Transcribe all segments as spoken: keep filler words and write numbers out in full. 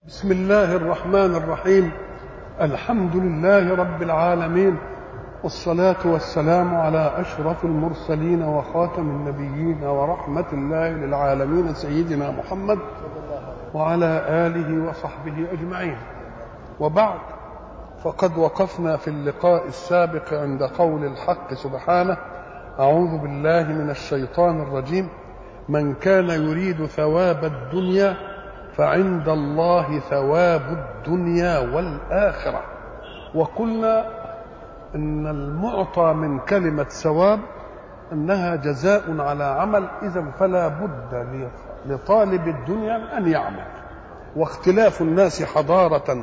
بسم الله الرحمن الرحيم. الحمد لله رب العالمين، والصلاة والسلام على أشرف المرسلين وخاتم النبيين ورحمة الله للعالمين سيدنا محمد وعلى آله وصحبه أجمعين. وبعد، فقد وقفنا في اللقاء السابق عند قول الحق سبحانه: أعوذ بالله من الشيطان الرجيم، من كان يريد ثواب الدنيا فعند الله ثواب الدنيا والآخرة. وقلنا إن المعطى من كلمة ثواب أنها جزاء على عمل، إذن فلا بد لطالب الدنيا أن يعمل. واختلاف الناس حضارة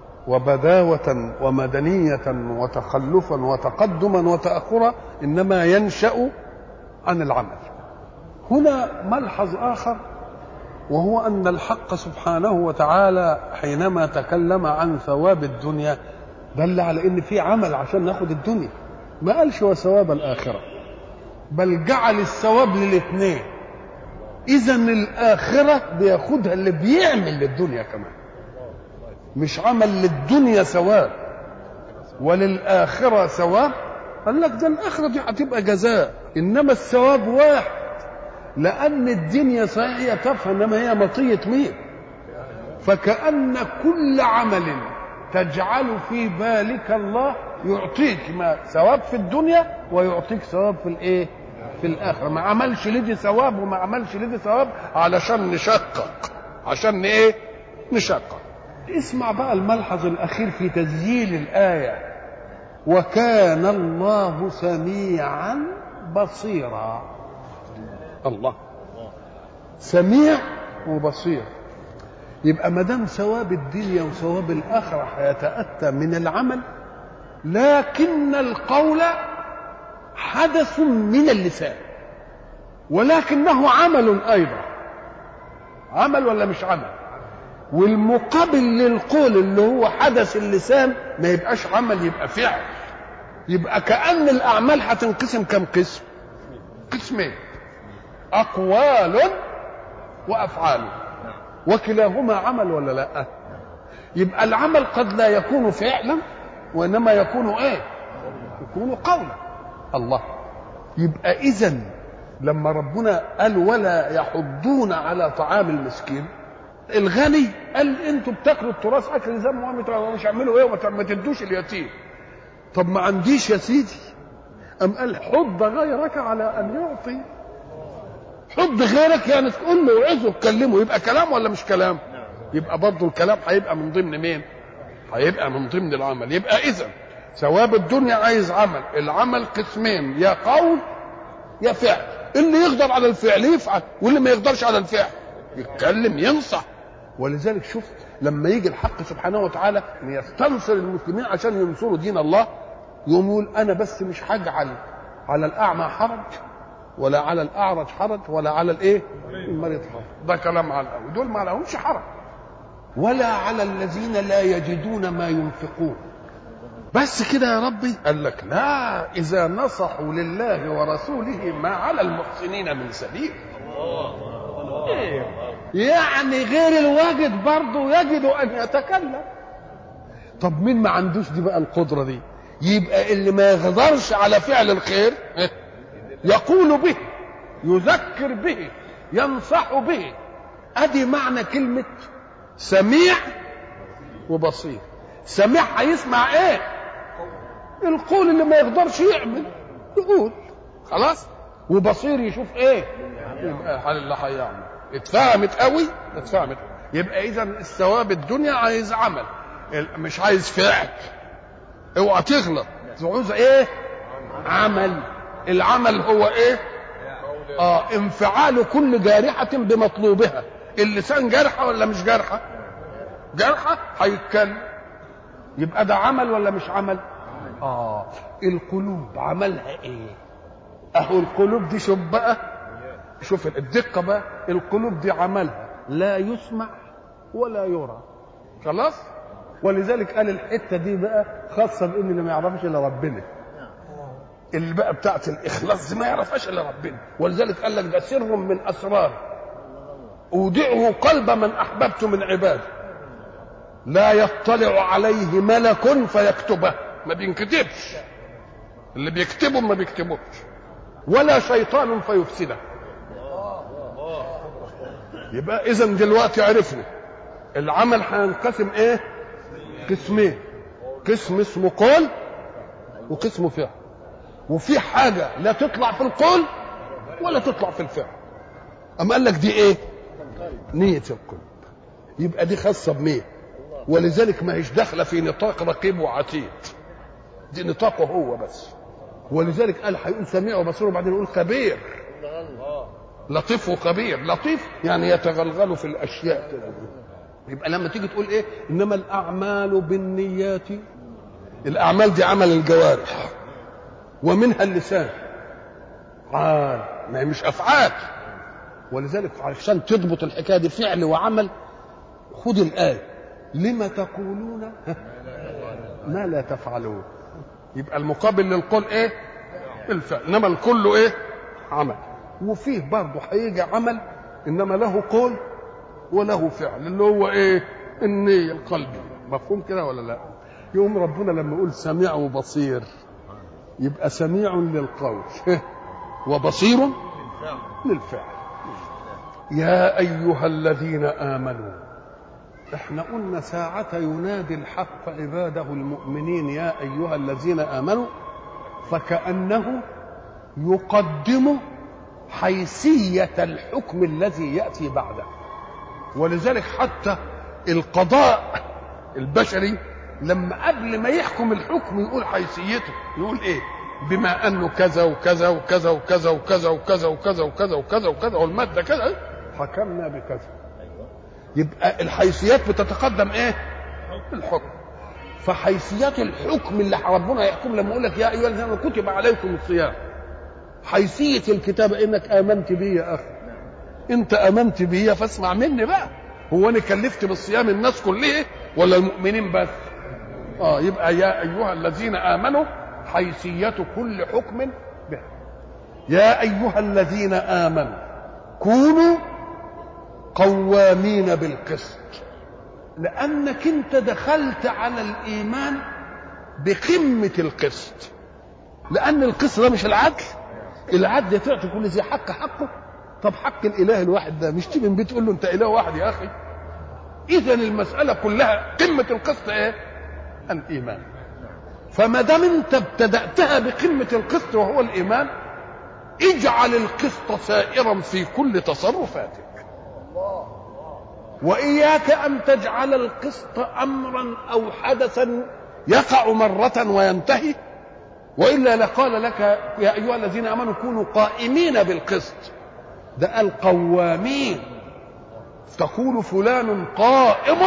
وبداوة ومدنية وتخلفا وتقدما وتأخرا إنما ينشأ عن العمل. هنا ملحظ آخر، وهو أن الحق سبحانه وتعالى حينما تكلم عن ثواب الدنيا دل على إن في عمل عشان ناخد الدنيا، ما قالش وثواب الآخرة، بل جعل الثواب للاثنين. إذن الآخرة بياخدها اللي بيعمل للدنيا كمان، مش عمل للدنيا ثواب وللآخرة ثواب. قال لك ده الآخرة دي هتبقى جزاء، إنما الثواب واحد، لأن الدنيا صحيح تافهة إنما هي مطية مين؟ فكأن كل عمل تجعل في بالك الله يعطيك ما ثواب في الدنيا ويعطيك ثواب في الايه؟ في الآخرة. ما عملش لدي ثواب وما عملش لدي ثواب علشان نشقق، عشان ايه؟ نشقق. اسمع بقى الملحظ الأخير في تسجيل الآية: وكان الله سميعا بصيرا. الله سميع وبصير. يبقى ما دام ثواب الدنيا وثواب الآخرة هيتأتى من العمل، لكن القول حدث من اللسان، ولكنه عمل أيضا. عمل ولا مش عمل؟ والمقابل للقول اللي هو حدث اللسان ما يبقاش عمل، يبقى فعل. يبقى كأن الأعمال هتنقسم كم قسم؟ قسمين: أقوال وأفعال، وكلاهما عمل ولا لا؟ يبقى العمل قد لا يكون فعلا وإنما يكون إيه؟ يكون قولا. الله. يبقى إذن لما ربنا قال ولا يحضون على طعام المسكين، الغني قال انتوا بتاكلوا التراث اكل ذم ومش هعملوا ايه وما تدوش اليتيم. طب ما عنديش يا سيدي، أم قال حض غيرك على أن يعطي. حض غيرك يعني تقول له وعظه تكلمه، يبقى كلام ولا مش كلام؟ يبقى برضه الكلام هيبقى من ضمن مين؟ هيبقى من ضمن العمل. يبقى إذن ثواب الدنيا عايز عمل، العمل قسمين: يا قول يا فعل. اللي يقدر على الفعل يفعل، واللي ما يقدرش على الفعل يتكلم ينصح. ولذلك شفت لما يجي الحق سبحانه وتعالى ان يستنصر المسلمين عشان ينصروا دين الله، يقول انا بس مش هجعل على الاعمى حرج ولا على الاعرج حرج ولا على الايه المريض حرج. ده كلام على الاول، دول ما لهمش حرج. ولا على الذين لا يجدون ما ينفقون. بس كده يا ربي؟ قال لك لا، اذا نصحوا لله ورسوله ما على المحسنين من سبيل. يعني غير الواجد برضه يجد ان يتكلم. طب مين ما عندوش دي بقى القدرة دي؟ يبقى اللي ما يقدرش على فعل الخير يقول به، يذكر به، ينصح به. ادي معنى كلمة سميع وبصير. سميع هيسمع ايه؟ القول اللي ما يقدرش يعمل يقول خلاص، وبصير يشوف ايه؟ يبقى حال اللي هيعمل. اتفهمت قوي؟ اتفهمت. يبقى اذا الثواب الدنيا عايز عمل، مش عايز فعل. اوعى تغلط، عاوز ايه؟ عمل. العمل هو ايه؟ اه انفعال كل جارحة بمطلوبها. اللسان جارحة ولا مش جارحة؟ جارحة، هيتكلم. يبقى ده عمل ولا مش عمل؟ اه القلوب عملها ايه؟ اهو القلوب دي شوف بقى، شوف الدقة بقى، القلوب دي عملها لا يسمع ولا يرى. خلاص. ولذلك قال الحتة دي بقى خاصة بإن اللي ما يعرفش إلا ربنا، اللي بقى بتاعت الإخلاص دي ما يعرفش إلا ربنا. ولذلك قال لك ده سر من أسرار أودعه قلب من أحببت من عبادي. لا يطلع عليه ملك فيكتبه، ما بينكتبش، اللي بيكتبه ما بيكتبوش، ولا شيطان فيفسده. يبقى اذا دلوقتي عرفنا العمل هينقسم ايه؟ قسمين، قسم اسمه قول وقسم فعل. وفي حاجه لا تطلع في القول ولا تطلع في الفعل. اما قال لك دي ايه؟ نيه القلب. يبقى دي خاصه بمين؟ ولذلك ما هيش داخله في نطاق رقيب وعتيد، دي نطاقه هو بس. ولذلك قال هيقول سميع وبصير، وبعدين يقول خبير، لطيف وخبير. لطيف يعني يتغلغل في الاشياء كده. يبقى لما تيجي تقول ايه؟ انما الاعمال بالنيات، الاعمال دي عمل الجوارح ومنها اللسان، عال ما هي مش افعال. ولذلك عشان تضبط الحكايه دي فعل وعمل، خد الايه لما تقولون ما لا تفعلون. يبقى المقابل للقول ايه؟ الفعل. انما الكل ايه؟ عمل. وفيه برضه هيجي عمل انما له قول وله فعل، اللي هو ايه؟ النية القلبي. مفهوم كده ولا لا؟ يوم ربنا لما يقول سميع وبصير، يبقى سميع للقول وبصير للفعل. يا ايها الذين امنوا، احنا قلنا ساعة ينادي الحق عباده المؤمنين يا ايها الذين امنوا، فكأنه يقدم حيثية الحكم الذي يأتي بعده. ولذلك حتى القضاء البشري لما قبل ما يحكم الحكم يقول حيثيته، يقول ايه؟ بما انه كذا وكذا وكذا وكذا وكذا وكذا وكذا وكذا وكذا وكذا والمادة كذا حكمنا بكذا. يبقى الحيثيات بتتقدم ايه؟ الحكم. فحيثيات الحكم اللي ربنا يحكم لما يقول لك يا ايها الذين امنوا كتب عليكم الصيام، حيثيه الكتاب انك امنت بي يا اخي، انت امنت بي فاسمع مني بقى. هو انا كلفت بالصيام الناس كلها ولا المؤمنين بس؟ اه يبقى يا ايها الذين امنوا حيثيه كل حكم به. يا ايها الذين امنوا كونوا قوامين بالقسط، لانك انت دخلت على الايمان بقمه القسط. لان القسط ده مش العدل، العدل تعطي كل ذي حق حقه. طب حق الاله الواحد ده مش تيجي من بيت تقول له انت اله واحد يا اخي؟ اذا المساله كلها قمه القسط ايه؟ الايمان. فما دام انت ابتداتها بقمه القسط وهو الايمان، اجعل القسط سائرا في كل تصرفاتك، واياك ان تجعل القسط امرا او حدثا يقع مره وينتهي، والا لقال لك يا ايها الذين امنوا كونوا قائمين بالقسط. ده قال قوامين، تقول فلان قائم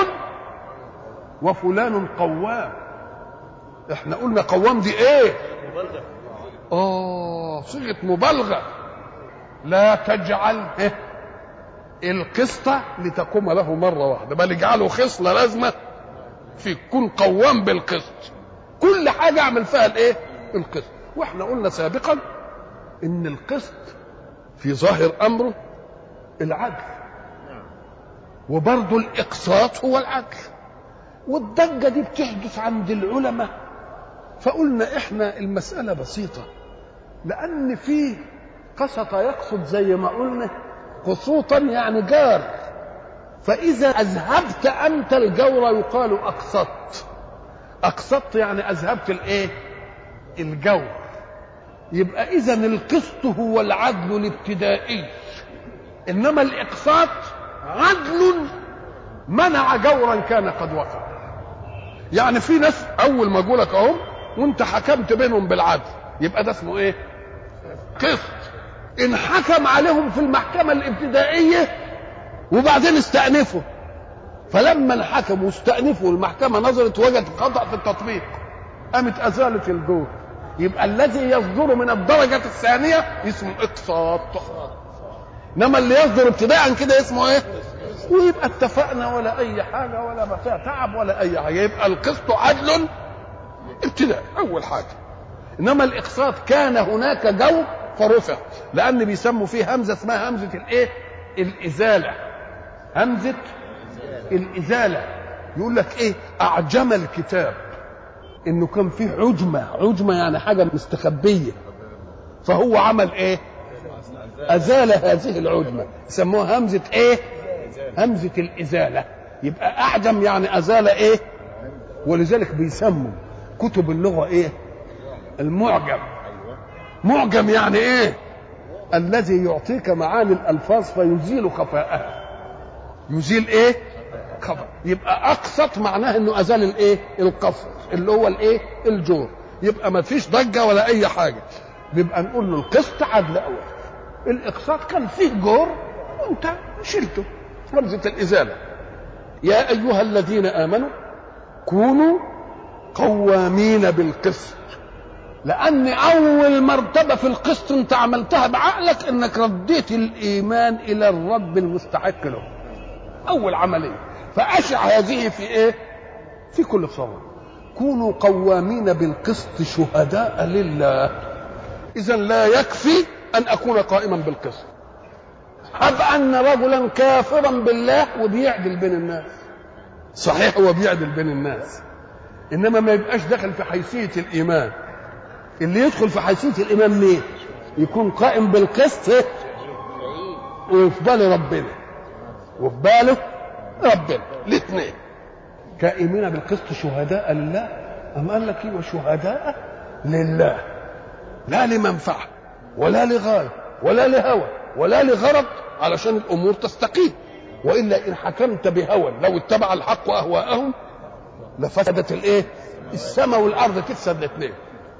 وفلان قوام. احنا قلنا قوام دي ايه؟ مبالغه. اه صيغه مبالغه. لا تجعل إيه؟ القسط لتقوم له مره واحده، بل اجعله خصله لازمه في كن قوام بالقسط. كل حاجه اعمل فيها الايه؟ القسط. واحنا قلنا سابقا ان القسط في ظاهر امره العدل، وبرضه الاقساط هو العدل. والضجه دي بتحدث عند العلماء، فقلنا احنا المساله بسيطه، لان في قسط يقسط زي ما قلنا قسوطا يعني جار، فاذا اذهبت انت الجور يقال اقسطت. اقسطت يعني اذهبت الايه؟ الجور. يبقى اذا القسط هو العدل الابتدائي، انما الاقساط عدل منع جورا كان قد وقع. يعني في ناس اول ما اقولك اهو وانت حكمت بينهم بالعدل، يبقى ده اسمه ايه؟ قسط. ان حكم عليهم في المحكمه الابتدائيه وبعدين استأنفوا، فلما الحكم واستأنفوا المحكمه نظرت وجدت خطأ في التطبيق، قامت ازالت الجور. يبقى الذي يصدر من الدرجه الثانيه اسمه اقساط، انما اللي يصدر ابتداء كده اسمه ايه؟ ويبقى اتفقنا ولا اي حاجه ولا ما فيها تعب ولا اي حاجه. يبقى القسط عدل ابتداء اول حاجه، انما الاقساط كان هناك جو فرفع، لان بيسموا فيه همزه اسمها همزه الايه؟ الازاله. همزه الازاله يقول لك ايه اعجم الكتاب، انه كان فيه عجمه، عجمه يعني حاجه مستخبيه، فهو عمل ايه؟ ازال هذه العجمه، يسموها همزه ايه؟ همزه الازاله. يبقى اعجم يعني ازال ايه؟ ولذلك بيسموا كتب اللغه ايه؟ المعجم. معجم يعني ايه؟ الذي يعطيك معاني الالفاظ فيزيل خفاءها. يزيل ايه؟ خفاء. يبقى اقسط معناه انه ازال الايه؟ القصر اللي هو الايه؟ الجور. يبقى ما فيش ضجه ولا اي حاجه، بيبقى نقول له القسط عدل اول، الاقساط كان فيه جور وانت شلته، همزه الازاله. يا ايها الذين امنوا كونوا قوامين بالقسط، لان اول مرتبه في القسط انت عملتها بعقلك انك رديت الايمان الى الرب المستحق له، اول عمليه. فاشع هذه في ايه؟ في كل صوره. كونوا قوامين بالقسط شهداء لله. اذا لا يكفي ان اكون قائما بالقسط، هب ان رجلا كافرا بالله وبيعدل بين الناس، صحيح هو بيعدل بين الناس، انما ما يبقاش داخل في حيثيه الايمان. اللي يدخل في حيثيه الايمان مين؟ يكون قائم بالقسط وفي باله ربنا، وفي باله ربنا الاثنين. قائمين بالقسط شهداء لله. أم قال لك ايه؟ شهداء لله، لا لمنفعه ولا لغايه ولا لهوى ولا لغرض، علشان الامور تستقيم. والا ان حكمت بهوى لو اتبع الحق اهواءهم لفسدت الايه؟ السماء والارض تفسد الاثنين.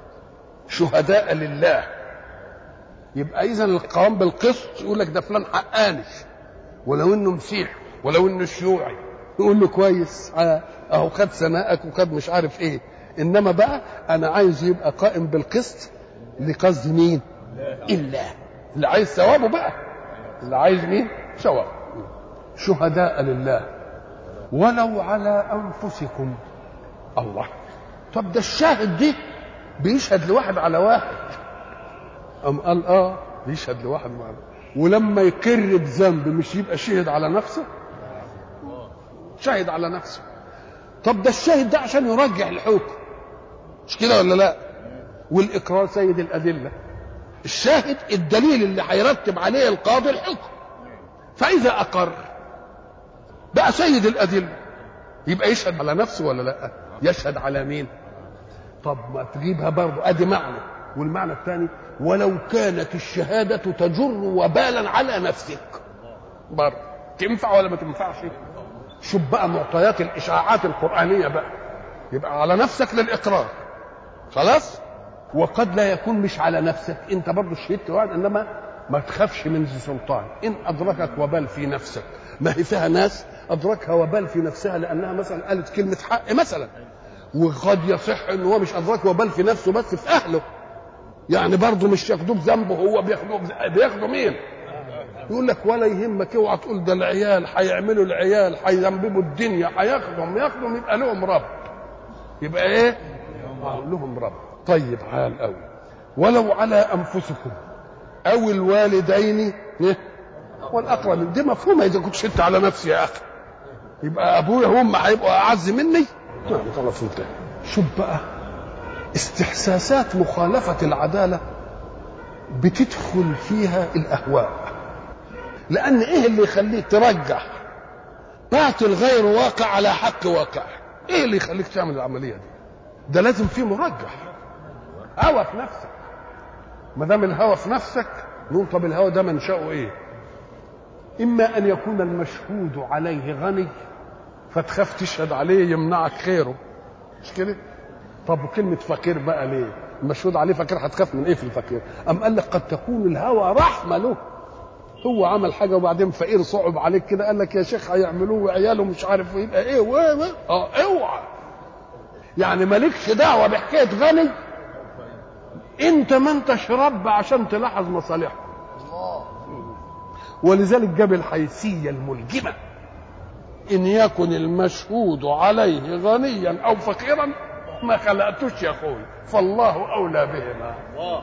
شهداء لله. يبقى اذا القوام بالقسط يقول لك ده فلان حقاني، ولو انه مسيحي ولو انه شيوعي يقول له كويس اهو خد سماءك وخد مش عارف ايه. انما بقى انا عايز يبقى قائم بالقسط لقصد مين؟ الله. اللي عايز ثوابه بقى، اللي عايز مين؟ ثواب. شهداء لله ولو على انفسكم. الله، طب ده الشاهد دي بيشهد لواحد على واحد. أم قال اه بيشهد لواحد على، ولما يقر بذنب مش يبقى شهد على نفسه؟ شهد على نفسه. طب ده الشاهد ده عشان يرجح الحكم، مش كده ولا لا؟ والاقرار سيد الادله. الشاهد الدليل اللي هيرتب عليه القاضي الحكم، فاذا اقر بقى سيد الادله، يبقى يشهد على نفسه ولا لا؟ يشهد على مين؟ طب ما تجيبها برضه ادي معنى. والمعنى الثاني ولو كانت الشهاده تجر وبالا على نفسك، برضه تنفع ولا ما تنفعش؟ شوف بقى معطيات الاشاعات القرانيه بقى. يبقى على نفسك للاقرار خلاص، وقد لا يكون مش على نفسك، انت برضه شهدت واحد، انما ما تخافش من ذي سلطان. ان ادركك وبال في نفسك، ما هي فيها ناس ادركها وبال في نفسها لانها مثلا قالت كلمه حق مثلا، وقد يصح ان هو مش ادرك وبال في نفسه بس في اهله، يعني برضه مش ياخدوه بذنبه، هو بياخدوه بياخدوا مين؟ يقول لك ولا يهمك، اوعى تقول ده العيال هيعملوا، العيال هيذنبوا الدنيا، هياخدهم ياخدهم يبقى لهم رب، يبقى ايه؟ لهم رب. طيب عال قوي. ولو على انفسكم او الوالدين والاقربين، دي مفهومه اذا كنت شدت على نفسي يا اخي، يبقى ابويا هم هيبقوا اعز مني؟ نعم خلاص انتهى. شوف بقى استحساسات مخالفه العداله بتدخل فيها الاهواء، لان ايه اللي يخليك ترجح باطل غير واقع على حق واقع؟ ايه اللي يخليك تعمل العمليه دي؟ ده لازم فيه مرجح، هوى في نفسك. ما دام الهوى في نفسك نقول طب الهوى ده منشأه ايه؟ اما ان يكون المشهود عليه غني فتخاف تشهد عليه يمنعك خيره، مش كده؟ طب وكلمه فقير بقى ليه؟ المشهود عليه فقير، هتخاف من ايه في الفقير؟ ام قال لك قد تكون الهوى رحمه له، هو عمل حاجه وبعدين فقير صعب عليك كده، قال لك يا شيخ هيعملوه وعياله مش عارف يبقى ايه و اه اوعى، يعني مالكش دعوه بحكايه غني، انت ما انتش رب عشان تلاحظ مصالحه. ولذلك جاب الحيثيه الملجمه، ان يكن المشهود عليه غنيا او فقيرا ما خلقتوش يا اخوي، فالله اولى بهما،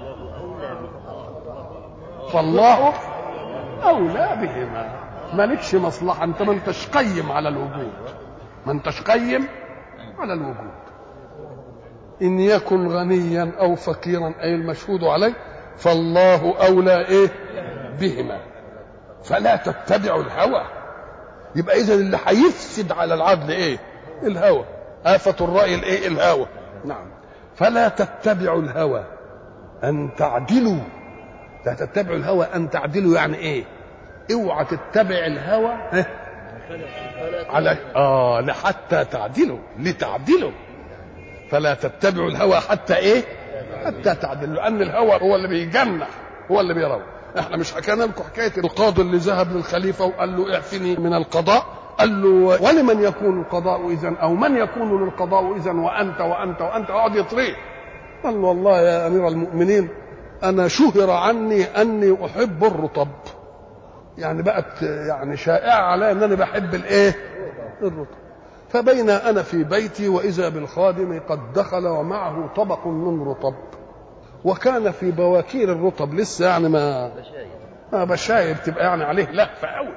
فالله اولى بهما. مالكش مصلحه، انت ما انتش قيم على الوجود، ما انتش قيم على الوجود. إن يكن غنيا أو فقيرا أي المشهود عليه فالله أولى إيه بهما فلا تتبعوا الهوى. يبقى إذن اللي هيفسد على العدل إيه؟ الهوى. آفة الرأي الإيه؟ الهوى. نعم. فلا تتبعوا الهوى أن تعدلوا. لا تتبعوا الهوى أن تعدلوا يعني إيه؟ اوعى تتبع الهوى على آه لحتى تعدلوا لتعدلوا. فلا تتبعوا الهوى حتى ايه؟ حتى تعدلوا. لان الهوى هو اللي بيجنح هو اللي بيروي. احنا مش حكينا لكم حكايه القاضي اللي ذهب للخليفه وقال له اعفني من القضاء؟ قال له ولمن يكون القضاء اذا او من يكون للقضاء اذا وانت وانت وانت اقعد يطريه. قال له والله يا امير المؤمنين انا شهر عني اني احب الرطب. يعني بقت يعني شائعه علي ان انا بحب الايه؟ الرطب. فبين أنا في بيتي وإذا بالخادم قد دخل ومعه طبق من رطب وكان في بواكير الرطب لسه يعني ما ما بشاير تبقى يعني عليه لهفة قوي.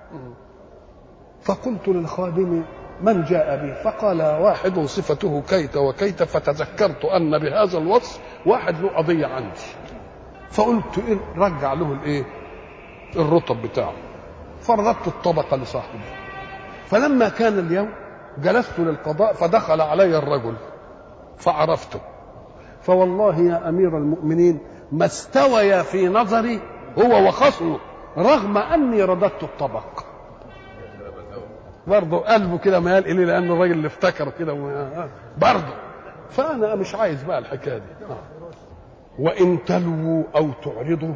فقلت للخادم من جاء بي؟ فقال واحد صفته كيت وكيت. فتذكرت أن بهذا الوصف واحد له قضية عندي فقلت إيه رجع له الإيه الرطب بتاعه. فرددت الطبق لصاحبه. فلما كان اليوم جلست للقضاء فدخل علي الرجل فعرفته. فوالله يا أمير المؤمنين ما استوي في نظري هو وخصمه رغم أني رددت الطبق. برضه قلبه كده ميال إليه لأن الراجل اللي افتكر كده برضه. فأنا مش عايز بقى الحكاية دي. وإن تلووا أو تعرضوا.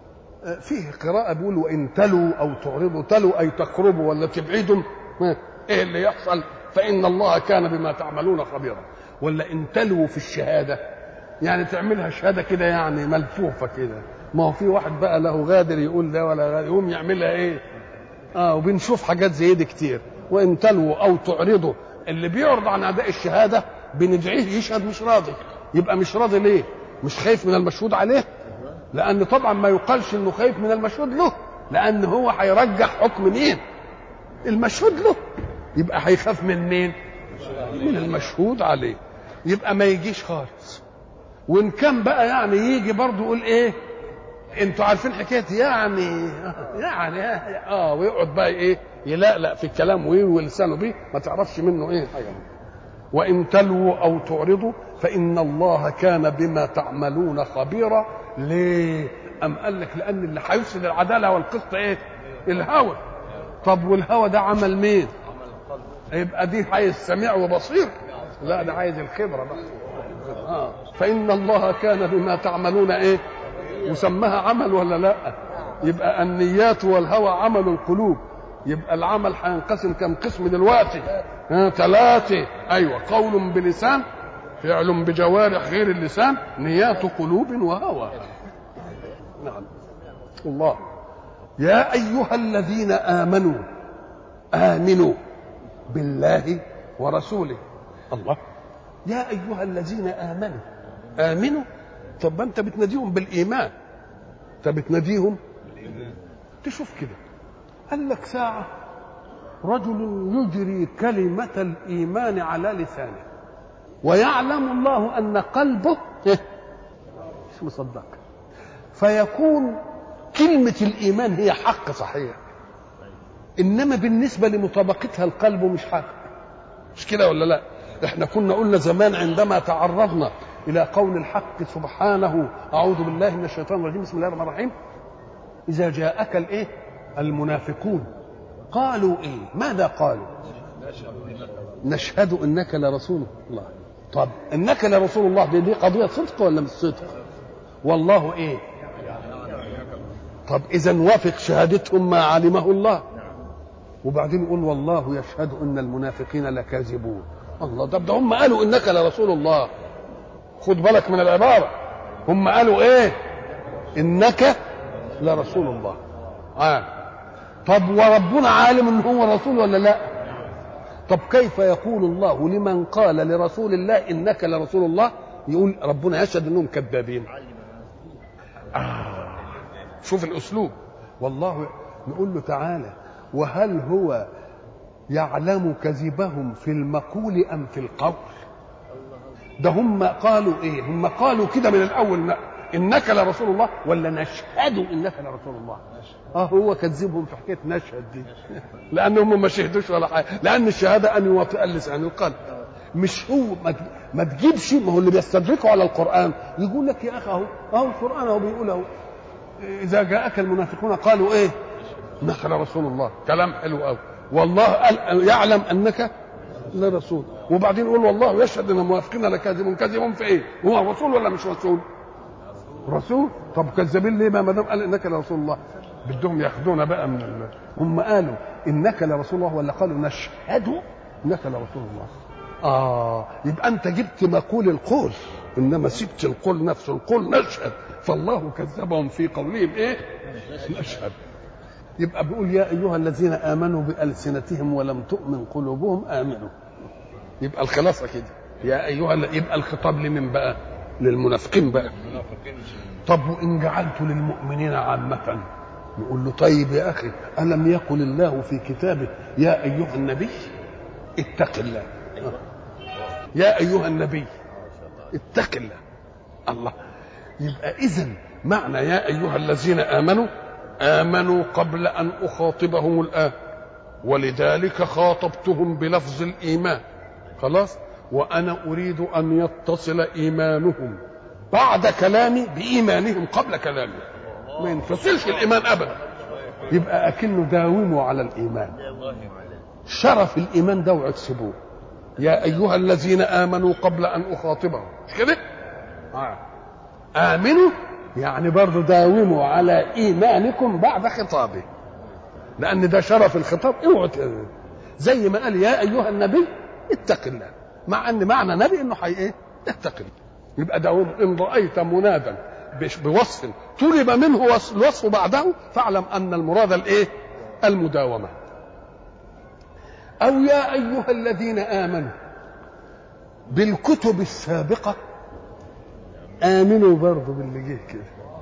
فيه قراءة بيقول وإن تلوا أو تعرضوا. تلوا أي تقربوا ولا تبعدوا ايه اللي يحصل فإن الله كان بما تعملون خبيرا. ولا ان تلوا في الشهادة يعني تعملها شهادة كده يعني ملفوفة كده. ما هو في واحد بقى له غادر يقول ده ولا غادر يقوم يعملها ايه اه وبنشوف حاجات زي دي كتير. وان تلوا او تعرضوا اللي بيعرض عن اداء الشهادة بندعيه يشهد مش راضي. يبقى مش راضي ليه؟ مش خايف من المشهود عليه؟ لان طبعا ما يقالش انه خايف من المشهود له لان هو هيرجح حكم مين؟ المشهود له. يبقى هيخاف من مين؟ من المشهود عليه. يبقى ما يجيش خالص. وان كان بقى يعني يجي برضه يقول ايه انتوا عارفين حكايه يعني يعني اه ويقعد بقى ايه يلقلق في الكلام ويروي لسانه بيه ما تعرفش منه ايه حاجه. وان تلووا او تعرضوا فان الله كان بما تعملون خبيرا. ليه؟ ام قال لك لان اللي هيفسد العداله والقسط ايه؟ الهوى. طب والهوى ده عمل مين؟ يبقى دي عايز سميع وبصير؟ لا ده عايز الخبره بقى. آه. فإن الله كان بما تعملون ايه؟ وسماها عمل ولا لا؟ يبقى النيات والهوى عمل القلوب. يبقى العمل هينقسم كم قسم دلوقتي؟ ها ثلاثه. ايوه قول بلسان فعل بجوارح غير اللسان نيات قلوب وهوى. نعم. الله يا أيها الذين آمنوا آمنوا بالله ورسوله. الله يا أيها الذين آمنوا آمنوا. طب أنت بتناديهم بالإيمان أنت بتناديهم تشوف كده. قال لك ساعة رجل يجري كلمة الإيمان على لسانه ويعلم الله أن قلبه مش مصدق فيكون كلمة الإيمان هي حق صحيح إنما بالنسبة لمطابقتها القلب مش حق. مش كده ولا لا؟ احنا كنا قلنا زمان عندما تعرضنا إلى قول الحق سبحانه أعوذ بالله من الشيطان الرجيم بسم الله الرحمن الرحيم إذا جاءك الإيه؟ المنافقون قالوا إيه؟ ماذا قالوا؟ نشهد إنك لرسول الله. طب إنك لرسول الله دي, دي قضية صدق ولا مش صدق؟ والله إيه؟ طب إذا وافق شهادتهم ما علمه الله. وبعدين يقول والله يشهد ان المنافقين لكاذبون. الله طب ده هم قالوا انك لرسول الله. خد بالك من العباره. هم قالوا ايه؟ انك لرسول الله. آه. طب وربنا عالم ان هو رسول ولا لا؟ طب كيف يقول الله لمن قال لرسول الله انك لرسول الله يقول ربنا يشهد انهم كذابين؟ آه. شوف الاسلوب. والله نقول له تعالى وهل هو يعلم كذبهم في المقول أم في القول؟ ده هم قالوا ايه؟ هم قالوا كده من الاول انك لرسول الله ولا نشهد انك لرسول الله؟ اه هو كذبهم في حكايه نشهد دي لانهم ما شهدوش ولا حاجه، لان الشهاده ان يوافق اللسان القلب. مش هو ما تجيبش، ما هو اللي بيستدركوا على القران يقول لك يا اخي اهو اهو القران اهو بيقول اهو اذا جاءك المنافقون قالوا ايه؟ انك لرسول الله. كلام حلو قوي، والله قال يعلم انك لرسول، وبعدين يقول والله يشهد ان المنافقين لكاذبون. كاذبون في ايه؟ هو رسول ولا مش رسول؟ رسول. طب كذابين ليه ما دام قال انك لرسول الله؟ بدهم ياخذونا بقى من ال... هم قالوا انك لرسول الله ولا قالوا نشهد انك لرسول الله؟ اه يبقى انت جبت مقول القول انما سبت القول نفسه. القول نشهد، فالله كذبهم في قولهم ايه؟ نشهد. يبقى بيقول يا ايها الذين امنوا بالسنتهم ولم تؤمن قلوبهم امنوا. يبقى الخلاصه كده يا ايها، يبقى الخطاب لمن بقى؟ للمنافقين بقى. طب وان جعلت للمؤمنين عامه؟ نقول له طيب يا اخي الم يقل الله في كتابه يا ايها النبي اتق الله؟ يا ايها النبي اتق الله. الله. يبقى اذن معنى يا ايها الذين امنوا آمنوا قبل أن أخاطبهم الآن، ولذلك خاطبتهم بلفظ الإيمان. خلاص. وأنا أريد أن يتصل إيمانهم بعد كلامي بإيمانهم قبل كلامي، ما ينفصلش الإيمان أبدا. يبقى أكنه داوموا على الإيمان، شرف الإيمان ده واكسبوه. يا أيها الذين آمنوا قبل أن أخاطبهم، مش كده؟ آه. آمنوا يعني برضه داوموا على ايمانكم بعد خطابه، لان ده شرف الخطاب. اوعوا زي ما قال يا ايها النبي اتق الله، مع ان معنى نبي انه حي ايه؟ اتق الله. يبقى داوم. ان رايت منادا بوصف طلب منه الوصف بعده فاعلم ان المراد الايه؟ المداومه. او يا ايها الذين امنوا بالكتب السابقه آمنوا برضه باللي جه كده.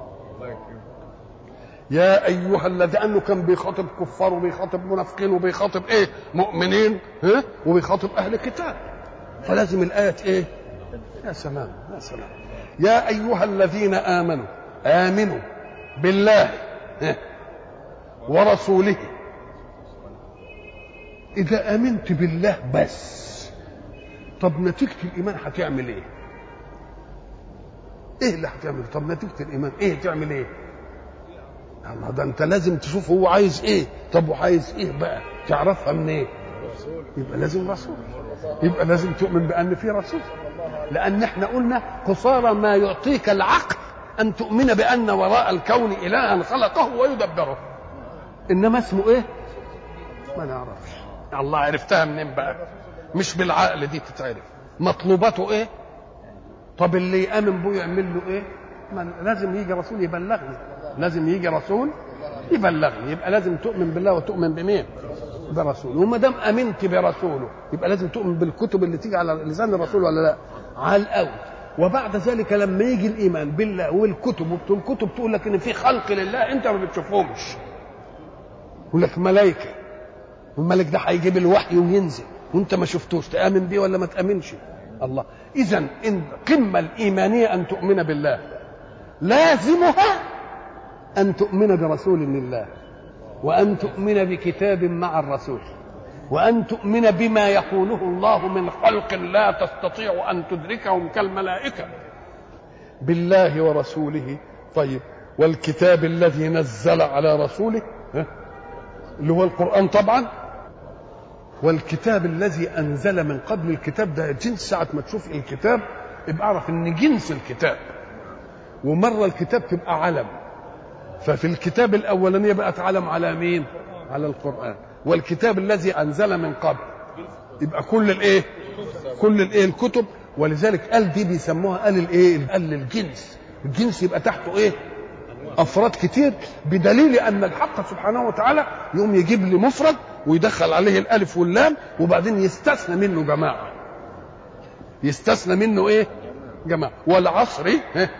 يا أيها الذين، لأنه كان بيخاطب كفار وبيخاطب منافقين وبيخاطب إيه؟ مؤمنين، ها؟ وبيخاطب أهل كتاب، فلازم الآية إيه؟ يا سلام يا سلام. يا أيها الذين آمنوا آمنوا بالله ورسوله. إذا آمنت بالله بس، طب نتيجة الإيمان هتعمل إيه؟ ايه اللي هتعمل؟ طب نتيجه الايمان ايه تعمل ايه؟ الله، ده انت لازم تشوف هو عايز ايه. طب وعايز ايه بقى؟ تعرفها من ايه؟ يبقى لازم رسول، يبقى لازم تؤمن بان في رسول. لان احنا قلنا قصارى ما يعطيك العقل ان تؤمن بان وراء الكون الها خلقه ويدبره، انما اسمه ايه؟ ما نعرفش. الله عرفتها منين بقى؟ مش بالعقل دي تتعرف. مطلوباته ايه؟ طب اللي يامن بيه يعمل له ايه؟ من لازم يجي رسول يبلغني، لازم يجي رسول يبلغني. يبقى لازم تؤمن بالله وتؤمن بمين؟ برسوله. وما دام امنت برسوله يبقى لازم تؤمن بالكتب اللي تيجي على لسان الرسول ولا لا؟ على الاول. وبعد ذلك لما يجي الايمان بالله والكتب، وبتقول الكتب تقول لك ان في خلق لله انت ما بتشوفهمش، يقول لك ملائكه، والملك ده هيجيب الوحي وينزل وانت ما شفتوش، تامن بيه ولا ما تامنش؟ الله. إذا إن القمة الإيمانية أن تؤمن بالله، لازمها أن تؤمن برسول من الله، وأن تؤمن بكتاب مع الرسول، وأن تؤمن بما يقوله الله من خلق لا تستطيع أن تدركهم كالملائكة. بالله ورسوله. طيب والكتاب الذي نزل على رسوله اللي هو القرآن طبعا، والكتاب الذي أنزل من قبل. الكتاب ده جنس، ساعة ما تشوف الكتاب يبقى اعرف ان جنس الكتاب، ومرة الكتاب تبقى علم. ففي الكتاب الأولانية بقت علم على مين؟ على القرآن. والكتاب الذي أنزل من قبل يبقى كل الايه؟ كل الايه؟ الكتب. ولذلك قال دي بيسموها قال الايه؟ قال الجنس. الجنس يبقى تحته ايه؟ أفراد كتير، بدليل أن الحق سبحانه وتعالى يوم يجيب لي مفرد ويدخل عليه الألف واللام وبعدين يستثنى منه جماعة، يستثنى منه إيه؟ جماعة. والعصر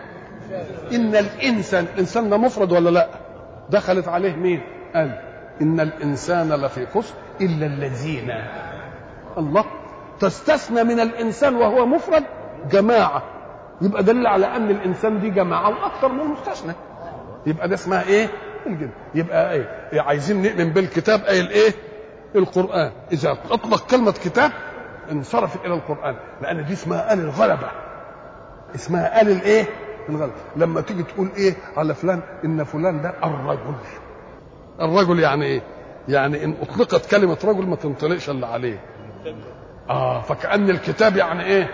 إن الإنسان، الإنسان ده مفرد ولا لا؟ دخلت عليه مين؟ قال إن الإنسان لفي خسر إلا الذين. الله، تستثنى من الإنسان وهو مفرد جماعة، يبقى دليل على أن الإنسان دي جماعة وأكثر من المستثنى، يبقى ده اسمها إيه؟ الجن. يبقى إيه؟ عايزين نؤمن بالكتاب أي الإيه؟ القرآن. إذا أطلق كلمة كتاب انصرفت إلى القرآن، لأن دي اسمها آل الغلبة، اسمها آل الإيه؟ الغلبة. لما تيجي تقول إيه على فلان إن فلان ده الرجل، الرجل يعني إيه؟ يعني إن أطلقت كلمة رجل ما تنطلقش إلا عليه. آه فكأن الكتاب يعني إيه؟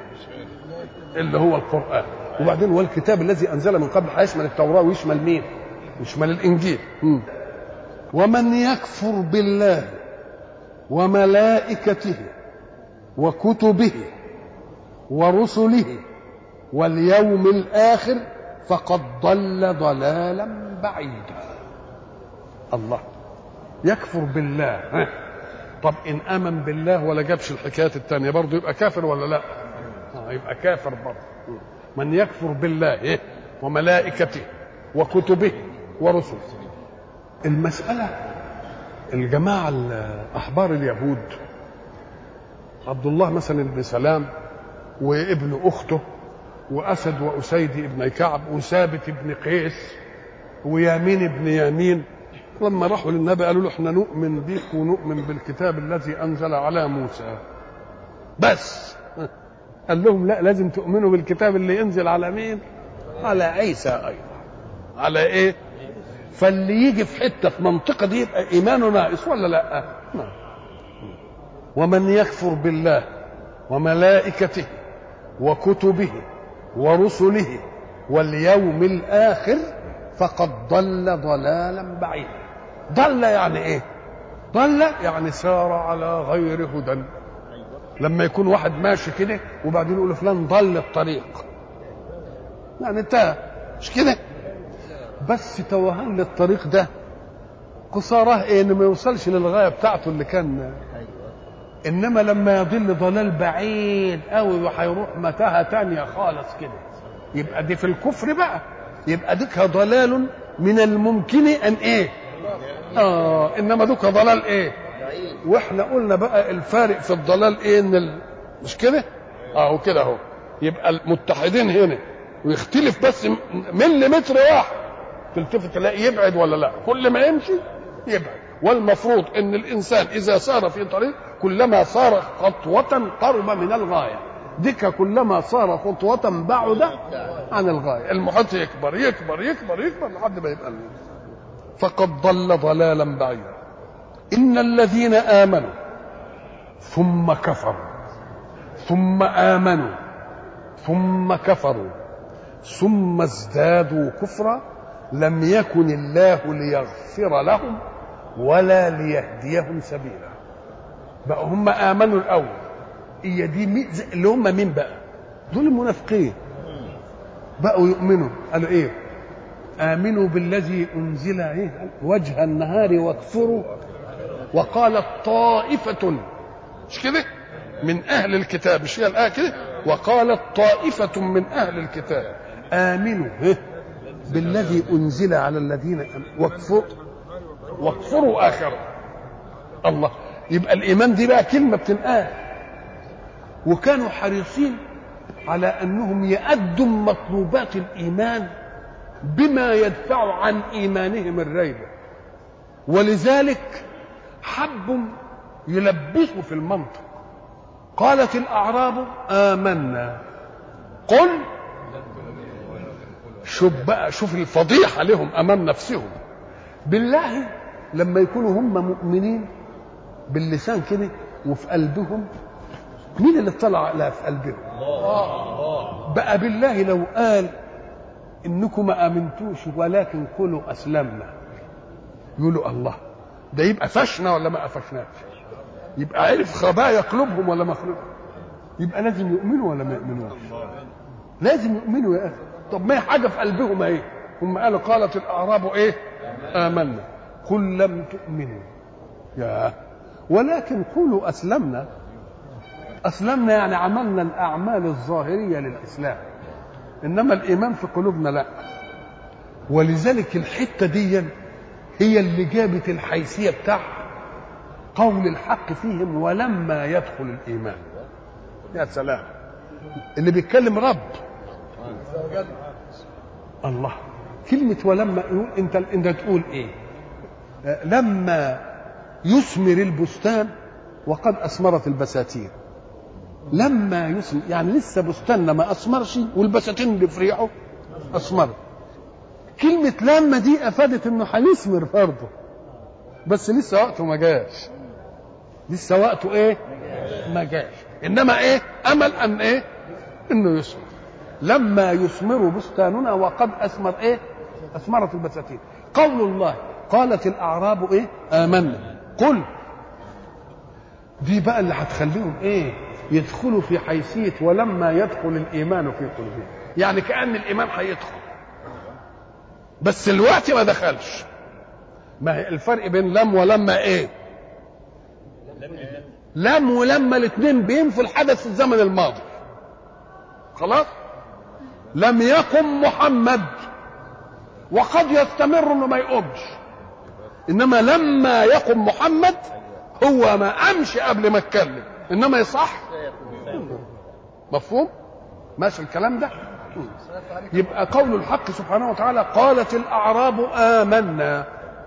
اللي هو القرآن. وبعدين هو الكتاب الذي أنزل من قبل هيشمل التوراة ويشمل مين؟ يشمل الإنجيل. م. ومن يكفر بالله وملائكته وكتبه ورسله واليوم الآخر فقد ضل ضلالا بعيدا. الله، يكفر بالله. ها. طب إن آمن بالله ولا جابش الحكايات التانية برضه يبقى كافر ولا لا؟ آه يبقى كافر برضه. من يكفر بالله إيه؟ وملائكته وكتبه ورسله. المسألة الجماعة أحبار اليهود، عبد الله مثلا بن سلام وابن أخته وأسد وأسيد ابن كعب وثابت ابن قيس ويامين ابن يامين، لما راحوا للنبي قالوا له احنا نؤمن بك ونؤمن بالكتاب الذي أنزل على موسى بس. قال لهم لا، لازم تؤمنوا بالكتاب اللي ينزل على مين؟ على عيسى أيضا. على إيه؟ فاللي يجي في حتة في منطقة دي يبقى إيمانه ناقص ولا لا؟ نعم. ومن يكفر بالله وملائكته وكتبه ورسله واليوم الآخر فقد ضل ضلالا بعيدا. ضل يعني إيه؟ ضل يعني سار على غير هدى. لما يكون واحد ماشي كده وبعدين يقول فلان ضل الطريق، يعني انتهى، مش كده؟ بس توهان للطريق ده قصاره ايه؟ انه ما يوصلش للغايه بتاعته اللي كان. انما لما يضل ضلال بعيد قوي وهيروح متاهه تانية خالص كده، يبقى دي في الكفر بقى، يبقى ديك ضلال من الممكن ان ايه؟ اه انما دوك ضلال ايه؟ واحنا قلنا بقى الفارق في الضلال ايه؟ ان ال... مش كده؟ اه كده اهو. يبقى المتحدين هنا ويختلف بس مليمتر واحد تلتفت تلاقي يبعد ولا لا، كل ما يمشي يبعد. والمفروض ان الانسان اذا سار في طريق كلما صار خطوة قرب من الغاية، ديك كلما صار خطوة بعد عن الغاية، المحيط يكبر يكبر يكبر يكبر لحد ما يبقى المين. فقد ضل ضلالا بعيدا. إن الذين آمنوا ثم كفروا ثم آمنوا ثم كفروا ثم ازدادوا كفرا لم يكن الله ليغفر لهم ولا ليهديهم سبيلا. بقى هم آمنوا الأول، هي دي اللي هم مين بقى؟ دول المنافقين. بقوا يؤمنوا، قالوا إيه؟ آمنوا بالذي أنزل إيه؟ وجه النهار واكفروا. وقالت طائفة، مش كده؟ من أهل الكتاب، مش هي الآية كده؟ وقالت طائفة من أهل الكتاب آمنوا إيه؟ بالذي أنزل على الذين آمنوا واكفروا واكفروا آخره. الله، يبقى الإيمان دي بقى كلمة بتنقال. وكانوا حريصين على أنهم يأدوا مطلوبات الإيمان بما يدفع عن إيمانهم الريبة، ولذلك حبوا يلبسوا في المنطق. قالت الأعراب آمنا قل، شوف بقى، شوف الفضيحة لهم أمام نفسهم. بالله لما يكونوا هم مؤمنين باللسان كده وفي قلبهم، مين اللي اطلع على في قلبهم؟ بقى بالله لو قال انكم ما امنتوش ولكن قولوا اسلمنا، يقولوا الله، ده يبقى فشنا ولا ما قفشناش؟ يبقى عرف خبايا قلوبهم ولا ما قلوبهم؟ يبقى لازم يؤمنوا ولا ما يؤمنوش؟ لازم يؤمنوا يا اخي. طب ما هي حاجه في قلبهم اهي. هم قالوا قالت الاعراب ايه؟ آمنا قل لم تؤمنوا يا ولكن قولوا اسلمنا. اسلمنا يعني عملنا الاعمال الظاهريه للاسلام، انما الايمان في قلوبنا لا. ولذلك الحته دي هي اللي جابت الحيثيه بتاعها قول الحق فيهم ولما يدخل الإيمان. يا سلام، اللي بيتكلم رب الله. كلمة ولما يقول انت انت تقول ايه؟ لما يثمر البستان وقد أثمرت البساتين. لما يثمر يعني لسه بستاننا ما أثمرش والبساتين اللي في ريحه أثمرت. كلمة لما دي أفادت إنه هيثمر برضه، بس لسه وقته ما جاش. لسه وقته إيه؟ ما جاش. إنما إيه؟ أمل أن إيه؟ إنه يثمر. لما يثمر بستاننا وقد أثمر إيه؟ أثمرت البساتين. قول الله قالت الأعراب إيه؟ آمنا. قل دي بقى اللي هتخليهم إيه؟ يدخلوا في حيثية ولما يدخل الإيمان في قلوبهم، يعني كأن الإيمان هيدخل بس الوقت ما دخلش. ما هي الفرق بين لم ولما ايه؟ لم ولما الاثنين بينفوا الحدث في الزمن الماضي. خلاص؟ لم يقم محمد، وقد يستمر انه ما يقومش، انما لما يقم محمد هو ما قامش قبل ما اتكلم، انما يصح. مفهوم؟ ماشي الكلام ده؟ يبقى قول الحق سبحانه وتعالى قالت الأعراب آمنا.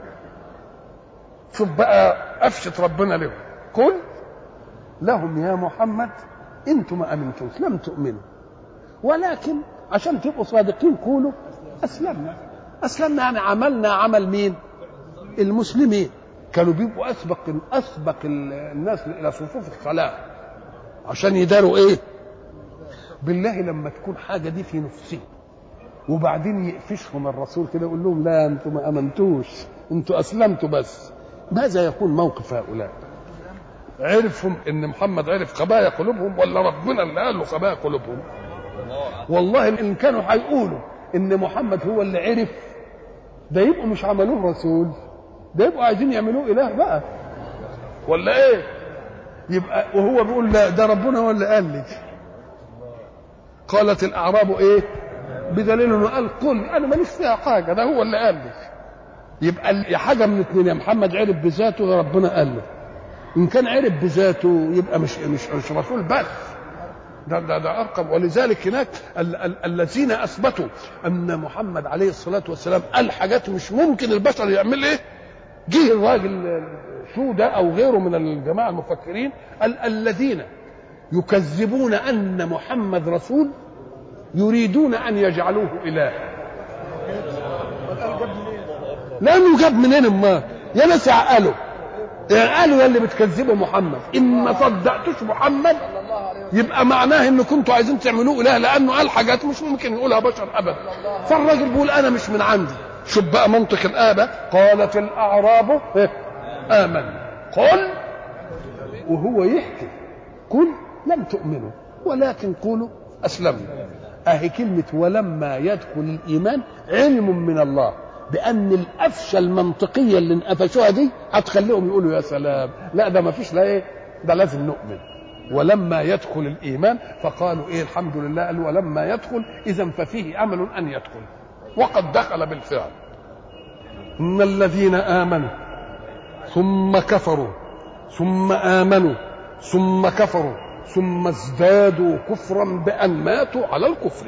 شوف بقى أفشت ربنا لهم. قل لهم يا محمد انتم ما امنتوش، لم تؤمنوا، ولكن عشان تبقوا صادقين قولوا اسلمنا. اسلمنا يعني عملنا عمل مين؟ المسلمين. كانوا بيبقوا اسبق اسبق الناس الى صفوف الصلاه عشان يداروا ايه؟ بالله لما تكون حاجه دي في نفسهم وبعدين يقفشهم الرسول كده يقول لهم لا انتم ما امنتوش، انتم اسلمتوا بس، ماذا يكون موقف هؤلاء؟ عرفوا ان محمد عرف خبايا قلوبهم ولا ربنا اللي قال له خبايا قلوبهم؟ والله ان كانوا هيقولوا ان محمد هو اللي عرف ده يبقوا مش عملوه رسول، ده يبقوا عايزين يعملوه اله بقى ولا ايه؟ يبقى وهو بيقول لا ده ربنا هو اللي قال لي. قالت الاعراب ايه؟ بدليل انه قال قل انا ماليش فيها حاجه، ده هو اللي قال لي. يبقى يا حاجه من اثنين، يا محمد عرف بذاته يا ربنا قال له. ان كان عرف بذاته يبقى مش مش, مش رسول بس، ده ده, ده ارقم. ولذلك هناك ال- ال- الذين اثبتوا ان محمد عليه الصلاه والسلام قال حاجات مش ممكن البشر يعمل ايه، جه الراجل شو ده او غيره من الجماعه المفكرين قال الذين يكذبون ان محمد رسول يريدون ان يجعلوه اله. لانه جاب منين امال؟ يا ناس عقلوا قالوا يا اللي بتكذبوا محمد ان ما صدقتوش محمد يبقى معناه ان كنتوا عايزين تعملوه اله، لانه قال حاجات مش ممكن يقولها بشر ابدا. فالراجل بيقول انا مش من عندي. شوف بقى منطق الآبة. قالت الأعراب آمن. قل وهو يحكي قل لم تؤمنوا ولكن قولوا أسلمنا. أهي كلمة ولما يدخل الإيمان علم من الله بأن الأفشى المنطقية اللي انقفشوها دي هتخليهم يقولوا يا سلام، لا ده ما فيش، لا إيه ده لازم نؤمن. ولما يدخل الإيمان فقالوا إيه الحمد لله. قالوا ولما يدخل إذن ففيه أمل أن يدخل، وقد دخل بالفعل. إن الذين آمنوا ثم كفروا ثم آمنوا ثم كفروا ثم ازدادوا كفرا بأن ماتوا على الكفر،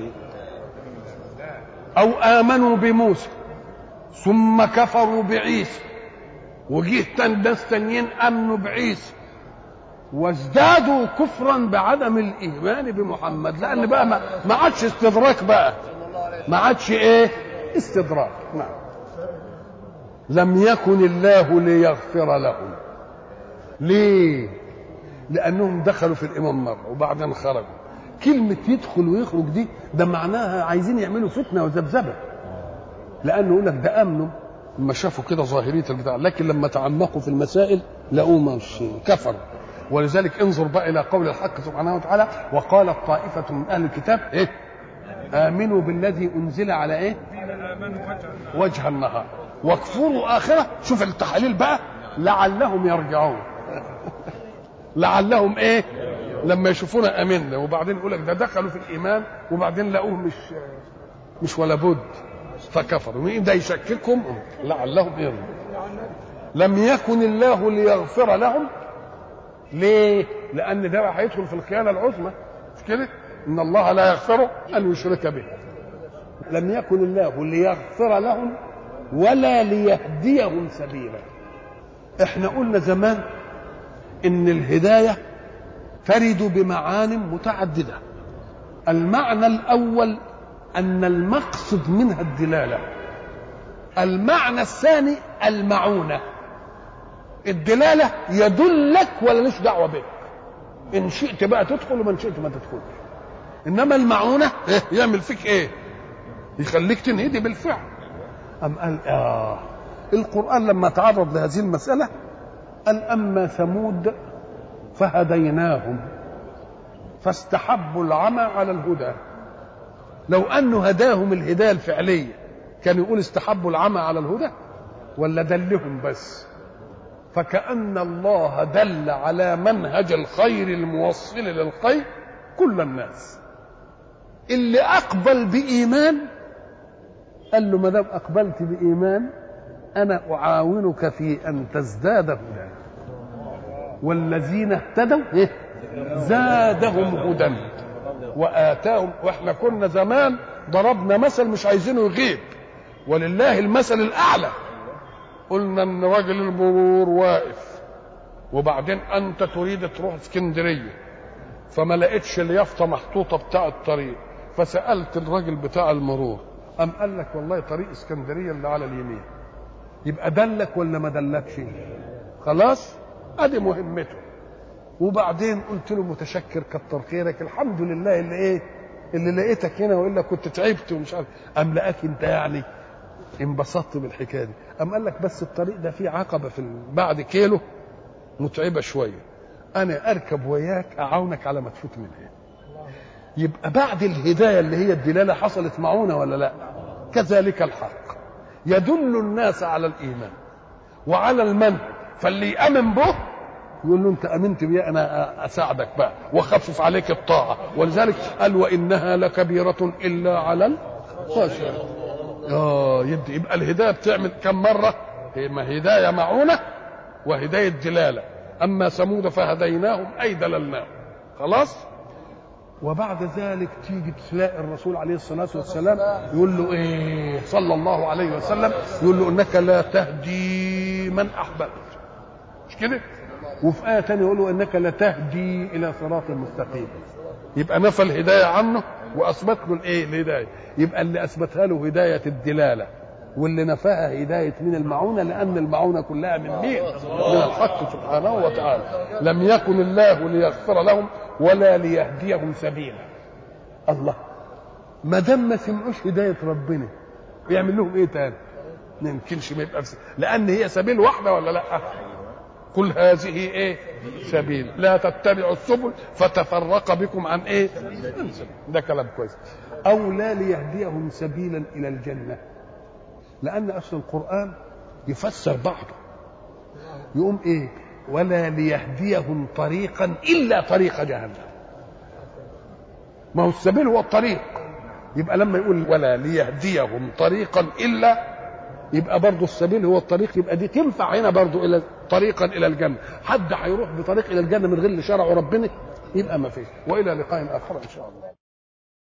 أو آمنوا بموسى ثم كفروا بعيسى وجيه ناس تانيين آمنوا بعيسى وازدادوا كفرا بعدم الإيمان بمحمد، لأن بقى ما عادش استدراك، بقى ما عادش إيه استدراك. نعم. لم يكن الله ليغفر لهم. ليه؟ لأنهم دخلوا في الإيمان مرة وبعدين خرجوا. كلمة يدخل ويخرج دي ده معناها عايزين يعملوا فتنة وذبذبة، لأنه يقول لك ده أمنوا لما شافوا كده ظاهرية البتاع، لكن لما تعمقوا في المسائل لقوا مش كفروا. ولذلك انظر بقى إلى قول الحق سبحانه وتعالى وقالت طائفة من أهل الكتاب إيه؟ آمنوا بالذي أنزل على إيه؟ وجه النهار واكفروا آخره. شوف التحليل بقى، لعلهم يرجعون. لعلهم إيه؟ لما يشوفونا آمنا وبعدين يقول لك ده دخلوا في الإيمان وبعدين لقوه مش مش ولا بد فكفروا. مين ده يشككهم؟ لعلهم يرجعون. لم يكن الله ليغفر لهم. ليه؟ لأن ده هيدخل في الخيانة العظمى، مش كده؟ إن الله لا يغفر أن يشرك به. لم يكن الله ليغفر لهم ولا ليهديهم سبيلا. احنا قلنا زمان إن الهداية ترد بمعان متعددة. المعنى الأول أن المقصد منها الدلالة. المعنى الثاني المعونة. الدلالة يدلك ولا ليش دعوة بك، إن شئت بقى تدخل ومن شئت ما تدخلش. إنما المعونة يعمل فيك إيه؟ يخليك تنهدي بالفعل. أم قال آه القرآن لما تعرض لهذه المسألة قال أما ثمود فهديناهم فاستحبوا العمى على الهدى. لو أنه هداهم الهداية الفعلية كان يقول استحبوا العمى على الهدى ولا دلهم بس؟ فكأن الله دل على منهج الخير الموصل للخير كل الناس. اللي أقبل بإيمان قال له ما دام أقبلت بإيمان أنا أعاونك في أن تزداد هدى، والذين اهتدوا زادهم هدى وآتاهم. واحنا كنا زمان ضربنا مثل مش عايزينه يغيب، ولله المثل الأعلى. قلنا ان راجل المرور واقف وبعدين انت تريد تروح اسكندريه فما لقيتش اليافطه محطوطه بتاع الطريق، فسالت الراجل بتاع المرور قام قال لك والله طريق اسكندريه اللي على اليمين. يبقى دلك ولا ما دلكش؟ خلاص ادي مهمته. وبعدين قلت له متشكر كتر خيرك الحمد لله اللي ايه اللي لقيتك هنا والا كنت تعبت ومش عارف. قام لقاك انت يعني انبسطت بالحكايه دي. قام قال لك بس الطريق ده فيه عقبه في بعد كيلو متعبه شويه، انا اركب وياك اعاونك على ما تفوت منها. يبقى بعد الهدايه اللي هي الدلاله حصلت معونه ولا لا؟ كذلك الحق يدل الناس على الايمان وعلى المنهج، فاللي يامن به يقول له انت امنت بي انا اساعدك بقى واخفف عليك الطاعه. ولذلك قال وانها لكبيره الا على الخاشعين. اه يبقى يبقى الهدايه بتعمل كم مره؟ هي هدايه معونه وهدايه دلاله. اما ثمود فهديناهم اي دللناهم. خلاص. وبعد ذلك تيجي تلاقي الرسول عليه الصلاه والسلام يقول له ايه صلى الله عليه وسلم، يقول له انك لا تهدي من احببت، مش كده؟ وفي آية تانية يقول له إنك لتهدي إلى صراط مستقيم. يبقى نفى الهداية عنه وأثبت له الإيه؟ الهداية. يبقى اللي أثبتها له هداية الدلالة واللي نفاها هداية من المعونة، لأن المعونة كلها من مين؟ من الحق سبحانه وتعالى. لم يكن الله ليغفر لهم ولا ليهديهم سبيلا. الله ما دام ما سمعوش هداية ربنا يعمل لهم إيه تاني؟ ما يمكنش ما يبقى، لأن هي سبيل واحدة ولا لأ؟ كل هذه ايه؟ سبيل لا تتبعوا السبل فتفرق بكم عن ايه؟ ده كلام كويس. او لا ليهديهم سبيلا الى الجنه، لان اصل القران يفسر بعضه يقوم ايه؟ ولا ليهديهم طريقا الا طريق جهنم. ما هو السبيل هو الطريق، يبقى لما يقول ولا ليهديهم طريقا الا يبقى برضه السبيل هو الطريق. يبقى دي تنفع هنا برضه الى طريقا الى الجنه. حد هيروح بطريق الى الجنه من غير اللي شرعه ربنا؟ يبقى ما فيش. والى لقاء اخر ان شاء الله.